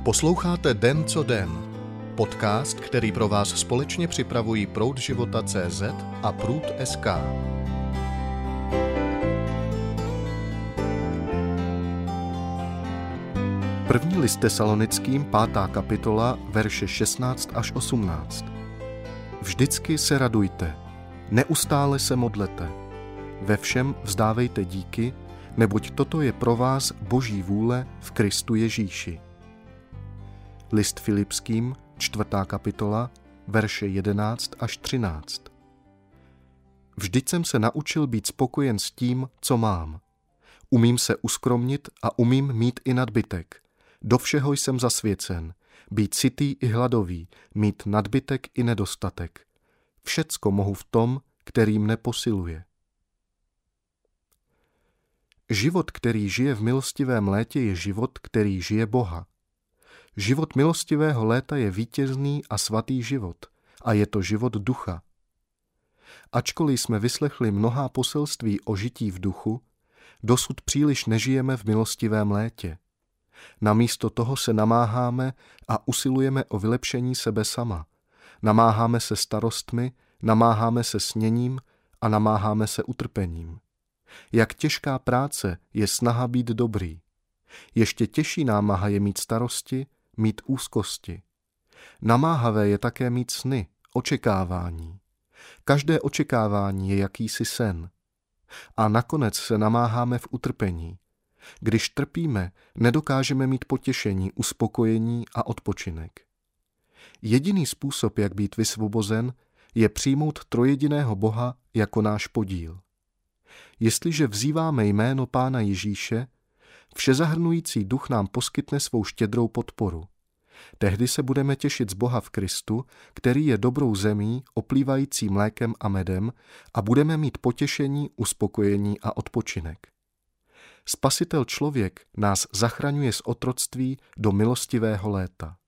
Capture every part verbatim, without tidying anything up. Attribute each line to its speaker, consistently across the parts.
Speaker 1: Posloucháte Den co den, podcast, který pro vás společně připravují Proud života tečka cé zet a Průd tečka es ká. První list Tesalonickým, pátá kapitola, verše šestnáct až osmnáct. Vždycky se radujte, neustále se modlete, ve všem vzdávejte díky, neboť toto je pro vás Boží vůle v Kristu Ježíši. List Filipským, čtvrtá kapitola, verše jedenáct až třináct. Vždyť jsem se naučil být spokojen s tím, co mám. Umím se uskromnit a umím mít i nadbytek. Do všeho jsem zasvěcen, být sytý i hladový, mít nadbytek i nedostatek. Všecko mohu v tom, který mne posiluje. Život, který žije v milostivém létě, je život, který žije Boha. Život milostivého léta je vítězný a svatý život a je to život ducha. Ačkoliv jsme vyslechli mnohá poselství o žití v duchu, dosud příliš nežijeme v milostivém létě. Namísto toho se namáháme a usilujeme o vylepšení sebe sama. Namáháme se starostmi, namáháme se sněním a namáháme se utrpením. Jak těžká práce je snaha být dobrý. Ještě těžší námaha je mít starosti, mít úzkosti. Namáhavé je také mít sny, očekávání. Každé očekávání je jakýsi sen. A nakonec se namáháme v utrpení. Když trpíme, nedokážeme mít potěšení, uspokojení a odpočinek. Jediný způsob, jak být vysvobozen, je přijmout trojjediného Boha jako náš podíl. Jestliže vzýváme jméno Pána Ježíše, všezahrnující duch nám poskytne svou štědrou podporu. Tehdy se budeme těšit z Boha v Kristu, který je dobrou zemí, oplývající mlékem a medem, a budeme mít potěšení, uspokojení a odpočinek. Spasitel člověk nás zachraňuje z otroctví do milostivého léta.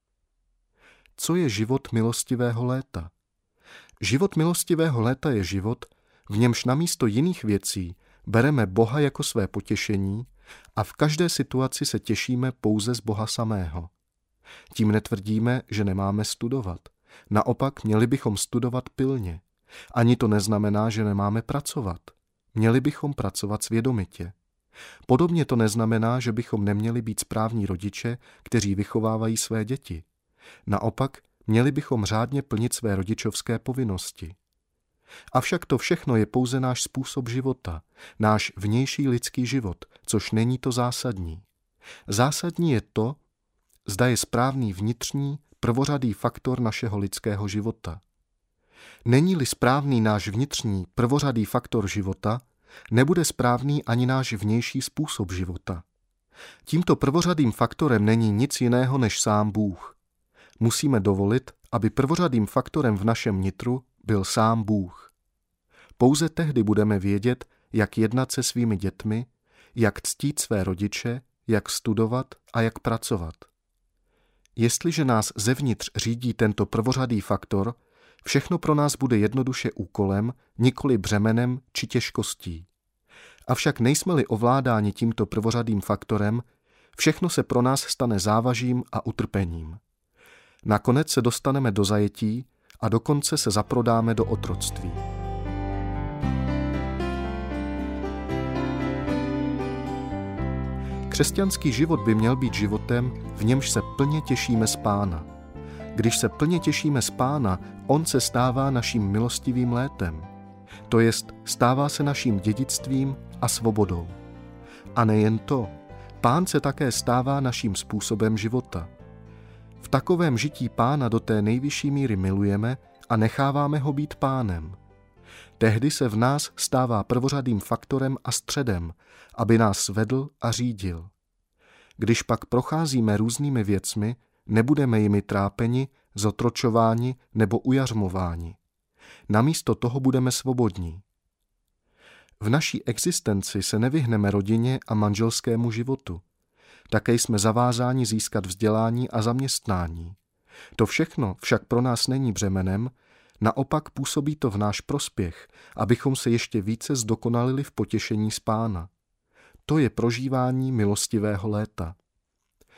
Speaker 1: Co je život milostivého léta? Život milostivého léta je život, v němž namísto jiných věcí bereme Boha jako své potěšení a v každé situaci se těšíme pouze z Boha samého. Tím netvrdíme, že nemáme studovat. Naopak měli bychom studovat pilně. Ani to neznamená, že nemáme pracovat. Měli bychom pracovat svědomitě. Podobně to neznamená, že bychom neměli být správní rodiče, kteří vychovávají své děti. Naopak, měli bychom řádně plnit své rodičovské povinnosti. Avšak to všechno je pouze náš způsob života, náš vnější lidský život, což není to zásadní. Zásadní je to, zda je správný vnitřní, prvořadý faktor našeho lidského života. Není-li správný náš vnitřní, prvořadý faktor života, nebude správný ani náš vnější způsob života. Tímto prvořadým faktorem není nic jiného než sám Bůh. Musíme dovolit, aby prvořadým faktorem v našem nitru byl sám Bůh. Pouze tehdy budeme vědět, jak jednat se svými dětmi, jak ctít své rodiče, jak studovat a jak pracovat. Jestliže nás zevnitř řídí tento prvořadý faktor, všechno pro nás bude jednoduše úkolem, nikoli břemenem či těžkostí. Avšak nejsme-li ovládáni tímto prvořadým faktorem, všechno se pro nás stane závažím a utrpením. Nakonec se dostaneme do zajetí a dokonce se zaprodáme do otroctví. Křesťanský život by měl být životem, v němž se plně těšíme z Pána. Když se plně těšíme z Pána, on se stává naším milostivým létem. To jest, stává se naším dědictvím a svobodou. A nejen to, Pán se také stává naším způsobem života. V takovém žití Pána do té nejvyšší míry milujeme a necháváme ho být Pánem. Tehdy se v nás stává prvořadým faktorem a středem, aby nás vedl a řídil. Když pak procházíme různými věcmi, nebudeme jimi trápeni, zotročováni nebo ujařmováni. Namísto toho budeme svobodní. V naší existenci se nevyhneme rodině a manželskému životu. Také jsme zavázáni získat vzdělání a zaměstnání. To všechno však pro nás není břemenem, naopak působí to v náš prospěch, abychom se ještě více zdokonalili v potěšení z Pána. To je prožívání milostivého léta.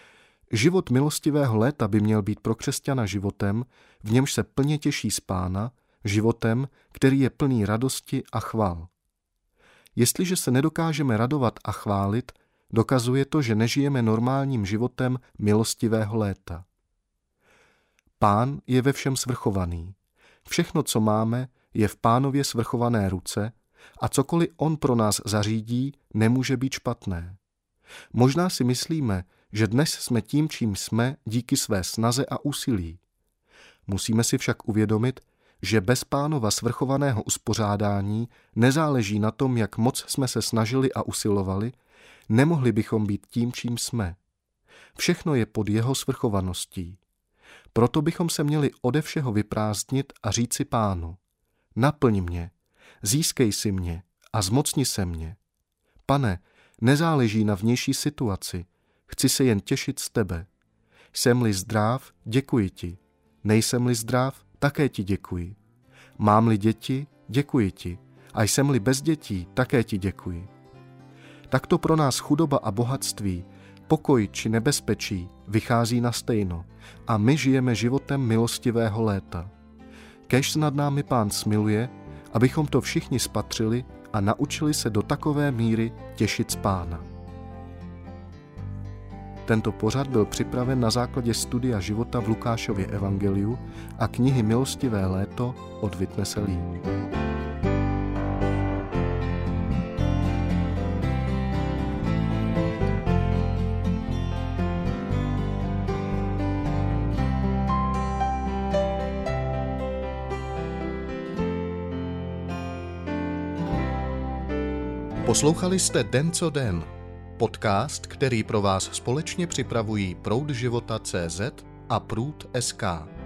Speaker 1: Život milostivého léta by měl být pro křesťana životem, v němž se plně těší z Pána, životem, který je plný radosti a chvál. Jestliže se nedokážeme radovat a chválit, dokazuje to, že nežijeme normálním životem milostivého léta. Pán je ve všem svrchovaný. Všechno, co máme, je v Pánově svrchované ruce a cokoliv on pro nás zařídí, nemůže být špatné. Možná si myslíme, že dnes jsme tím, čím jsme, díky své snaze a úsilí. Musíme si však uvědomit, že bez Pánova svrchovaného uspořádání nezáleží na tom, jak moc jsme se snažili a usilovali, nemohli bychom být tím, čím jsme. Všechno je pod jeho svrchovaností. Proto bychom se měli ode všeho vyprázdnit a říci Pánu: naplň mě, získej si mě a zmocni se mě. Pane, nezáleží na vnější situaci, chci se jen těšit z tebe. Jsem-li zdráv, děkuji ti. Nejsem-li zdráv, také ti děkuji. Mám-li děti, děkuji ti. A jsem-li bez dětí, také ti děkuji. Takto pro nás chudoba a bohatství, pokoj či nebezpečí vychází na stejno a my žijeme životem milostivého léta. Kéž nad námi Pán smiluje, abychom to všichni spatřili a naučili se do takové míry těšit z Pána. Tento pořad byl připraven na základě studia života v Lukášově evangeliu a knihy Milostivé léto od Witnesse Lee.
Speaker 2: Poslouchali jste Den co den, podcast, který pro vás společně připravují Proud života tečka cé zet a Průd tečka es ká.